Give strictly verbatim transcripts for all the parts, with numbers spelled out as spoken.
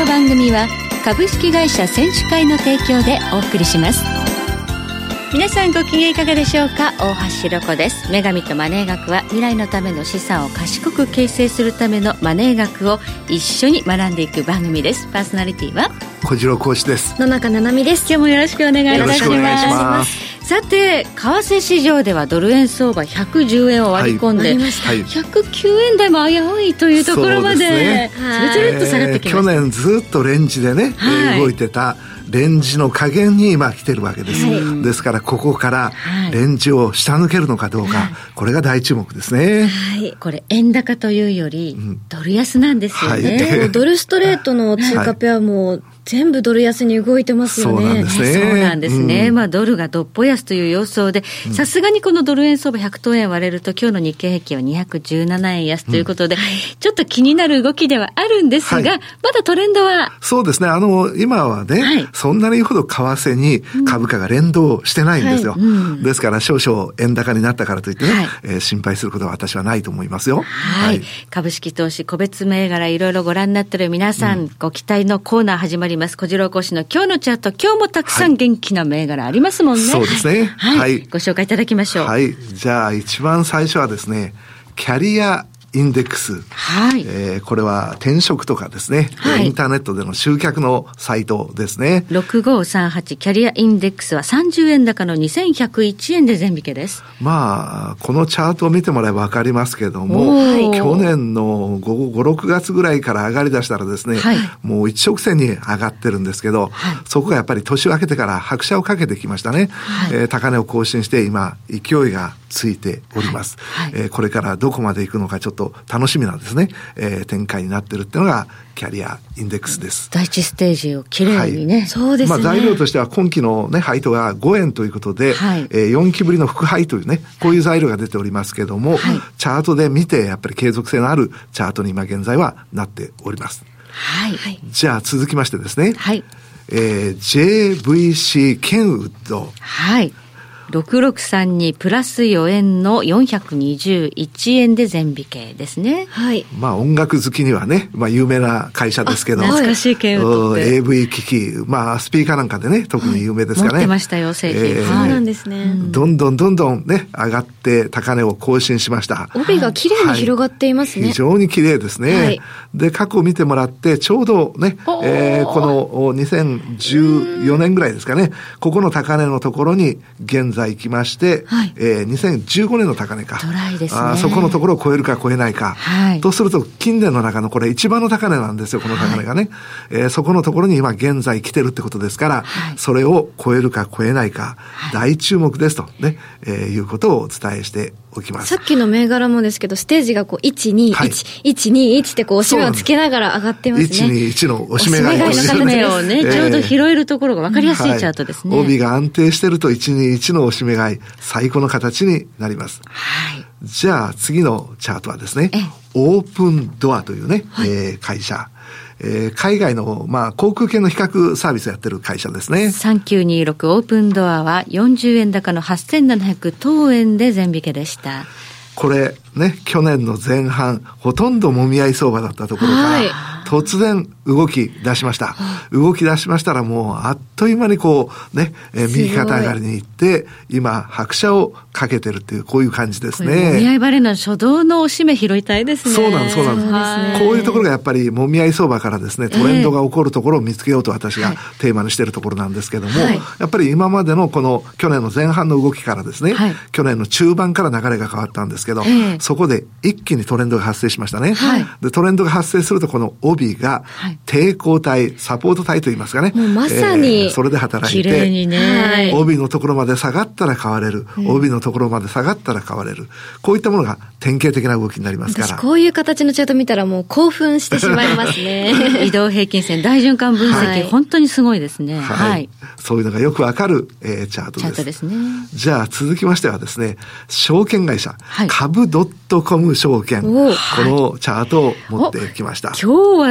の番組は株式会社選手会の提供でお送りします。皆さんご機嫌いかがでしょうか。大橋ろ子です。女神とマネー学は未来のための資産を賢く形成するためのマネー学を一緒に学んでいく番組です。パーソナリティは小次郎講師です。 野中七海です。 今日もよろしくお願いいたします。さて、為替市場ではドル円相場ひゃくじゅうえんを割り込んで、はい、ひゃくきゅうえん台も危ういというところまで、ね、ずるずるっと下がってきました。 えー、去年ずっとレンジでね、はい、動いてたレンジの加減に今来てるわけです、はい、ですからここからレンジを下抜けるのかどうか、はい、これが大注目ですね、 はい、これ円高というより、うん、ドル安なんですよね、 はい、ドルストレートの通貨ペアも、はい、全部ドル安に動いてますよね。 そうなんですね。 そうなんですね。うん、まあドルがどっぽ安という予想で、さすがにこのドル円相場ひゃくとうえん割れると今日の日経平均はにひゃくじゅうななえん安ということで、うん、ちょっと気になる動きではあるんですが、はい、まだトレンドは。 そうですね。あの、今はね、はい、そんなに言うほど為替に株価が連動してないんですよ。はい、うん、ですから少々円高になったからといってね、はい、えー、心配することは私はないと思いますよ。 はい。はい、株式投資個別銘柄いろいろご覧になっている皆さん、うん、ご期待のコーナー始まります。小次郎講師の今日のチャート、今日もたくさん元気な銘柄ありますもんね。 はい、そうですね、 はい。はい。ご紹介いただきましょう。 はい。じゃあ一番最初はですね、キャリアインデックス。はい。えー、これは転職とかですね、はい、インターネットでの集客のサイトですね。 ろくごさんはちキャリアインデックスはさんじゅうえん高のにせんひゃくいちえんで全引けです。 まあ、このチャートを見てもらえばわかりますけども、去年のご、ろくがつぐらいから上がり出したらですね、はい、もう一直線に上がってるんですけど、はい、そこがやっぱり年を明けてから拍車をかけてきましたね。はい、えー、高値を更新して今、勢いがついております。はいはい、えー、これからどこまで行くのかちょっと楽しみなんですね。えー、展開になってるっていうのがキャリアインデックスです。 第一ステージをきれいにね、はい、 そうですね。 まあ、材料としては今期のね配当がごえんということで、はい、えー、よんきぶりの副配というね、こういう材料が出ておりますけども、はい、チャートで見てやっぱり継続性のあるチャートに今現在はなっております。 はい。 じゃあ続きましてですね、 はい、 えー、ジェイブイシー ケンウッド。 はい。ろくろくさんにプラスよえんのよんひゃくにじゅういちえんで全引けですね。 はい。 まあ音楽好きにはね、まあ有名な会社ですけど。 懐かしいケンウッドって。 エーブイ 機器、まあスピーカーなんかでね、特に有名ですかね。 持ってましたよ、製品。 えー、そうなんですね。 どんどんどんどんね、上がって高値を更新しました。 帯が綺麗に広がっていますね。 はい、非常に綺麗ですね。はい、で、過去を見てもらって、ちょうどね、えー、このにせんじゅうよねんぐらいですかね、ここの高値のところに現在来まして、はい、えー、にせんじゅうごねんの高値か。 ドライですね。 あ、そこのところを超えるか超えないか。はい、とすると、近年の中のこれ一番の高値なんですよ、この高値がね。はい、えー、そこのところに今現在来てるってことですから、はい、それを超えるか超えないか、はい、大注目ですとね、えー、いうことをお伝えしておきます。 さっきの銘柄もですけど、ステージがこう、いち、に、いち、いち、に、いちってこう、押し目をつけながら上がってますね。いち、に、いちの押し目がありますね。 押し目をね、ちょうど拾えるところが分かりやすいチャートですね。 はい、帯が安定してるといち、に、いちの押し目買い、最高の形になります。 はい。 じゃあ次のチャートはですね、オープンドアというね、はい、えー、会社。えー、海外の、まあ、航空券の比較サービスをやってる会社ですね。 さんきゅうにろくオープンドアはよんじゅうえん高のはっせんななひゃくとうえんで全引けでした。 これね、去年の前半ほとんどもみ合い相場だったところから、はい、突然動き出しました。動き出しましたらもうあっという間にこうね、えー、右肩上がりに行って今拍車をかけてるっていうこういう感じですね。 もみ合いバレーの初動の押し目拾いたいですね。 そうなんです、そうなんです。はい、こういうところがやっぱりもみ合い相場からですね、トレンドが起こるところを見つけようと私がテーマにしているところなんですけども、はい、やっぱり今までのこの去年の前半の動きからですね、はい、去年の中盤から流れが変わったんですけど、えー、そこで一気にトレンドが発生しましたね。はい、でトレンドが発生するとこの帯が抵抗体、サポート体といいますかね、 もうまさに、 えー、それで働いて、 綺麗にね、 帯のところまで下がったら買われる、うん、帯のところまで下がったら買われる、こういったものが典型的な動きになりますから。 私こういう形のチャート見たらもう興奮してしまいますね。 移動平均線大循環分析、はい、本当にすごいですね。 はい。はい、そういうのがよくわかる、えー、チャートです。 チャートですね。 じゃあ続きましてはですね、証券会社、はい、株 .com 証券、このチャートを持ってきました。 今日は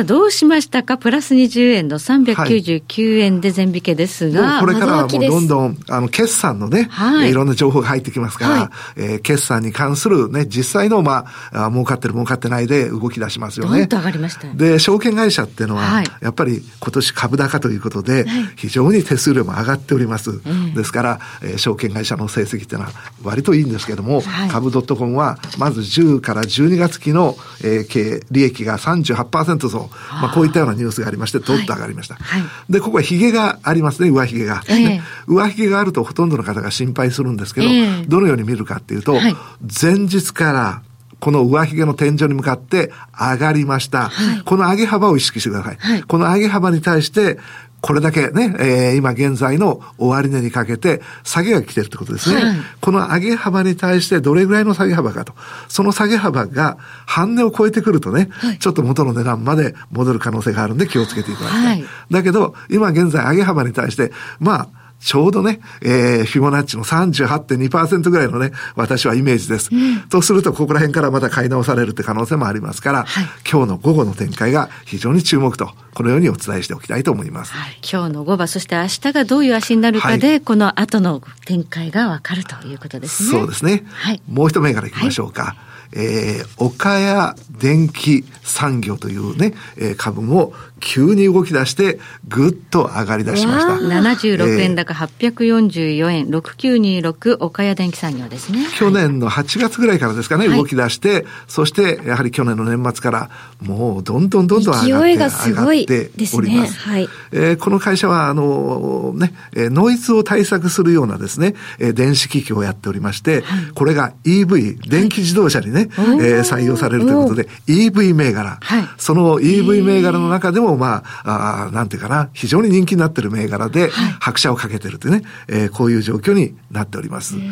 はどうしましたか？プラスにじゅうえんのさんびゃくきゅうじゅうきゅうえんで全引けですが、 はい、これからはもうどんどんあの決算のね、はい、いろんな情報が入ってきますから、はい、えー、決算に関するね実際のまあ儲かってる儲かってないで動き出しますよね。 どんと上がりましたよね。 で証券会社っていうのは、はい、やっぱり今年株高ということで、はい、非常に手数料も上がっております。うん、ですから、えー、証券会社の成績っていうのは割といいんですけども、はい、株 .com はまずじゅうからじゅうにがつ期の、えー、経利益が さんじゅうはちパーセント 増、まあ、こういったようなニュースがありましてどっと上がりました。はいはい、でここはヒゲがありますね、上髭が、えー、上髭があるとほとんどの方が心配するんですけど、えー、どのように見るかっていうと、はい、前日からこの上髭の天井に向かって上がりました、はい、この上げ幅を意識してください、はい、この上げ幅に対してこれだけね、えー、今現在の終値にかけて下げが来てるってことですね、はい、この上げ幅に対してどれぐらいの下げ幅かと、その下げ幅が半値を超えてくるとね、はい、ちょっと元の値段まで戻る可能性があるんで気をつけていただきたい、はい、だけど今現在上げ幅に対してまあちょうどね、えー、フィボナッチの さんじゅうはちてんにパーセント ぐらいのね、私はイメージです。うん、とすると、ここら辺からまた買い直されるって可能性もありますから、はい、今日の午後の展開が非常に注目と、このようにお伝えしておきたいと思います。はい、 今日の午後、そして明日がどういう足になるかで、はい、この後の展開がわかるということですね。 そうですね。はい、もう一銘柄いきましょうか。はい、えー、岡谷電気産業というね、えー、株も急に動き出してぐっと上がり出しました。 ななじゅうろくえん高はっぴゃくよんじゅうよえん、ろくきゅうにろく岡谷電気産業ですね。 去年のはちがつぐらいからですかね、はい、動き出して、そしてやはり去年の年末からもうどんどんどんどん上がって勢いがすごいですね。 おります。はい、えー、この会社はあのね、ノイズを対策するようなですね、電子機器をやっておりまして、はい、これが イーブイ 電気自動車にね、はい、えー、採用されるということで イーブイ 銘柄、はい、その イーブイ 銘柄の中でもまあ、あなんていうかな、非常に人気になっている銘柄で、はい、拍車をかけているというね、えー、こういう状況になっております、はい、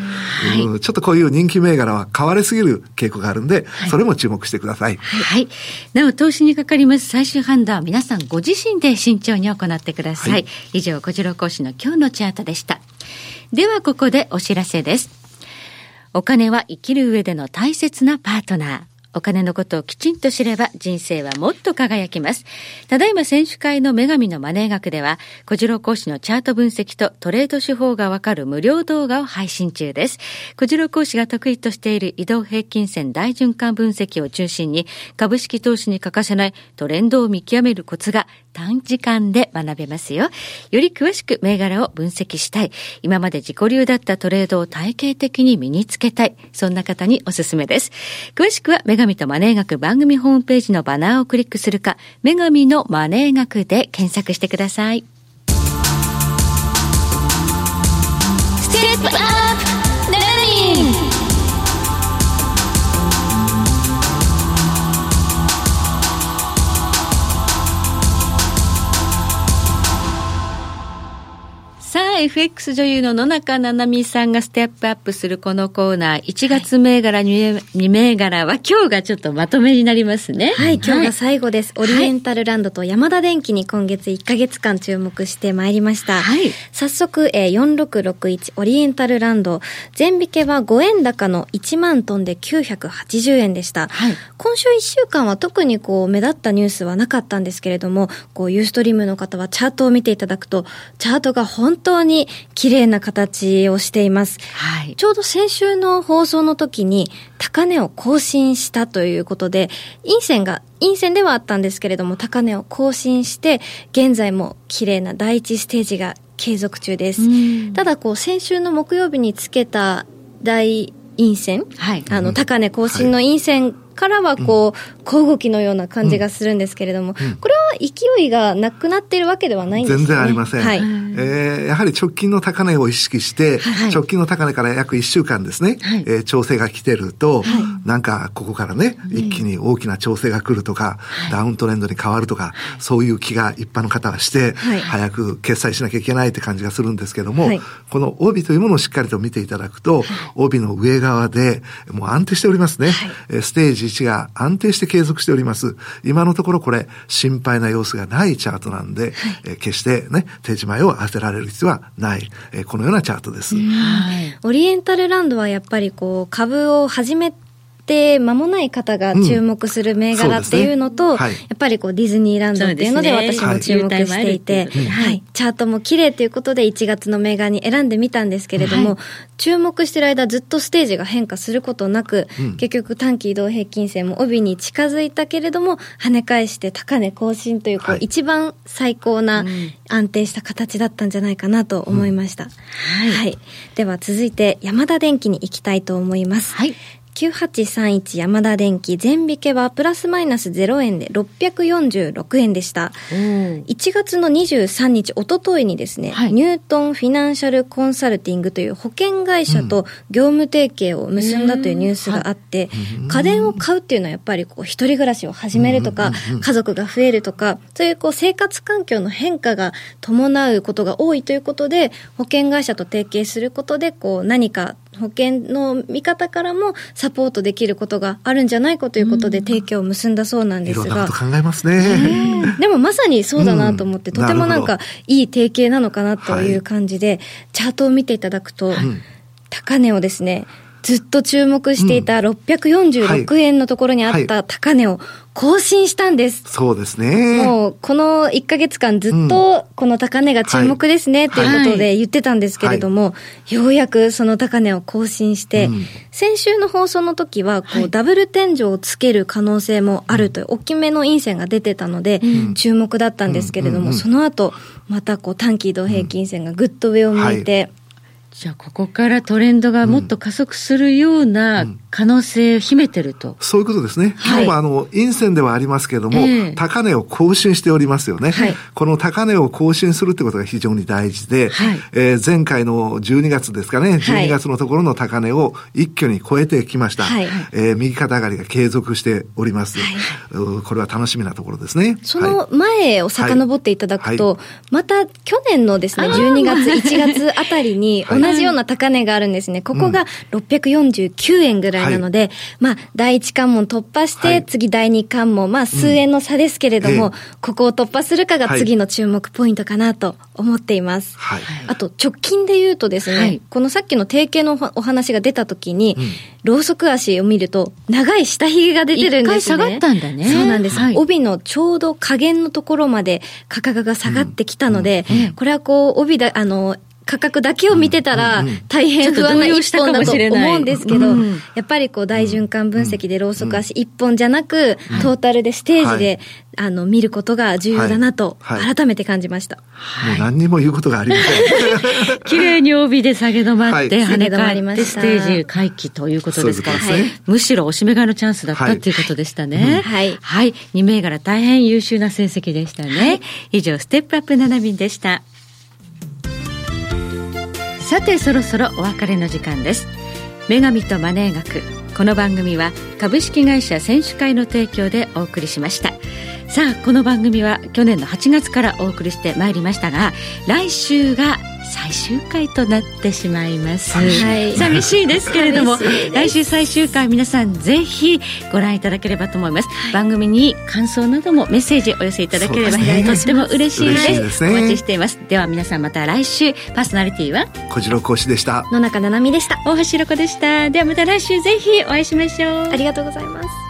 ちょっとこういう人気銘柄は買われすぎる傾向があるんで、はい、それも注目してください。 はい、はい、なお投資にかかります最終判断は皆さんご自身で慎重に行ってください、はい、以上小次郎講師の今日のチャートでした。ではここでお知らせです。お金は生きる上での大切なパートナー。お金のことをきちんと知れば人生はもっと輝きます。ただいま選手会の女神のマネー学では小次郎講師のチャート分析とトレード手法がわかる無料動画を配信中です。小次郎講師が得意としている移動平均線大循環分析を中心に株式投資に欠かせないトレンドを見極めるコツが短時間で学べますよ。より詳しく銘柄を分析したい、今まで自己流だったトレードを体系的に身につけたい、そんな方におすすめです。詳しくは女神とマネー学番組ホームページのバナーをクリックするか、女神のマネー学で検索してください。ステップアップラーニング。さあ エフエックス 女優の野中七海さんがステップアップするこのコーナー、いちがつ銘柄に銘柄は今日がちょっとまとめになりますね。 はい、今日が最後です、はい、オリエンタルランドとヤマダ電機に今月いっかげつかん注目してまいりました、はい、早速、えー、よんろくろくいちオリエンタルランド全引けはごえん高のいちまんトンできゅうひゃくはちじゅうえんでした、はい、今週いっしゅうかんは特にこう目立ったニュースはなかったんですけれども、こうユーストリームの方はチャートを見ていただくとチャートが本当に綺麗な形をしています、はい、ちょうど先週の放送の時に高値を更新したということで、陰線が陰線ではあったんですけれども高値を更新して現在も綺麗なだいいちステージが継続中です。ただこう先週の木曜日につけた大陰線、はい、あの高値更新の陰線からはこう、うん、小動きのような感じがするんですけれども、うん、これは勢いがなくなっているわけではないんですね。 全然ありません、はい、えー、やはり直近の高値を意識して、はい、直近の高値から約いっしゅうかんですね、はい、えー、調整が来てると、はい、なんかここからね一気に大きな調整が来るとか、はい、ダウントレンドに変わるとか、はい、そういう気が一般の方はして、はい、早く決済しなきゃいけないって感じがするんですけども、はい、この帯というものをしっかりと見ていただくと、はい、帯の上側でもう安定しておりますね、はい、ステージいちが安定して継続しております。今のところこれ心配な様子がないチャートなんで、はい、えー、決してね手締まいを当てられる必要はない、えー、このようなチャートです。 はい、オリエンタルランドはやっぱりこう株を始めって間もない方が注目する銘柄っていうのと、うんねはい、やっぱりこうディズニーランドっていうので私も注目していて、はいはい、チャートも綺麗ということでいちがつの銘柄に選んでみたんですけれども、はい、注目してる間ずっとステージが変化することなく、うん、結局短期移動平均線も帯に近づいたけれども跳ね返して高値更新という、こう、はい、一番最高な安定した形だったんじゃないかなと思いました、うんはいはい、では続いてヤマダ電機に行きたいと思います、はいきゅうはちさんいちヤマダ電機全引けはプラスマイナスゼロえんでろっぴゃくよんじゅうろくえんでした。いちがつのにじゅうさんにちおとといにですね、はい、ニュートンフィナンシャルコンサルティングという保険会社と業務提携を結んだというニュースがあって、うん、家電を買うっていうのはやっぱりこう一人暮らしを始めるとか、うん、家族が増えるとか、そういうこう生活環境の変化が伴うことが多いということで、保険会社と提携することでこう何か保険の見方からもサポートできることがあるんじゃないかということで提携を結んだそうなんですが、いろんなこと考えますね、 えー、でもまさにそうだなと思って、うん、とてもなんかいい提携なのかなという感じで、はい、チャートを見ていただくと、うん、高値をですねずっと注目していたろっぴゃくよんじゅうろくえんのところにあった高値を更新したんです。 そうですね。 もうこのいっかげつかんずっとこの高値が注目ですね、うん、ということで言ってたんですけれども、はい、ようやくその高値を更新して、うん、先週の放送の時はこう、はい、ダブル天井をつける可能性もあるという大きめの陰線が出てたので、うん、注目だったんですけれども、うんうんうん、その後またこう短期移動平均線がぐっと上を向いて、うんはい、 じゃあここからトレンドがもっと加速するような可能性を秘めてると、うんうん、 そういうことですね。今日もあの陰線ではありますけれども、えー、高値を更新しておりますよね、はい、この高値を更新するってことが非常に大事で、はい、えー、前回のじゅうにがつですかね、じゅうにがつのところの高値を一挙に超えてきました、はい、えー、右肩上がりが継続しております、はい、これは楽しみなところですね。 その前を遡っていただくと、はいはい、また去年のですねじゅうにがついちがつあたりに同じような高値があるんですね。ここがろっぴゃくよんじゅうきゅうえんぐらいなので、はい、まあだいいち関門突破して、はい、次だいに関門、まあ数円の差ですけれども、うん、ここを突破するかが次の注目ポイントかなと思っています、はい、あと直近で言うとですね、はい、このさっきの提携のお話が出た時に、うん、ローソク足を見ると長い下髭が出てるんですね。 一回下がったんだね。 そうなんです、はい、帯のちょうど下限のところまで価格が下がってきたので、うんうん、これはこう帯だあの価格だけを見てたら大変不安な一本だと思うんですけど、やっぱりこう大循環分析でローソク足一本じゃなくトータルでステージであの見ることが重要だなと改めて感じました。 もう何にも言うことがありません。 綺麗に帯で下げ止まって跳ね返ってステージ回帰ということですから、むしろおしめ買いのチャンスだったということでしたね。はい、はい、に銘柄大変優秀な成績でしたね。以上ステップアップなな便でした。さてそろそろお別れの時間です。女神とマネー学、この番組は株式会社選手会の提供でお送りしました。さあこの番組は去年のはちがつからお送りしてまいりましたが、来週が最終回となってしまいます、はい、寂しいですけれども来週最終回皆さんぜひご覧いただければと思います、はい、番組に感想などもメッセージお寄せいただければ、ね、とっても嬉しいです、嬉しいですね、お待ちしています。では皆さんまた来週。パーソナリティは小次郎講師でした。 野中七海でした。 大橋ろ子でした。ではまた来週ぜひお会いしましょう。 ありがとうございます。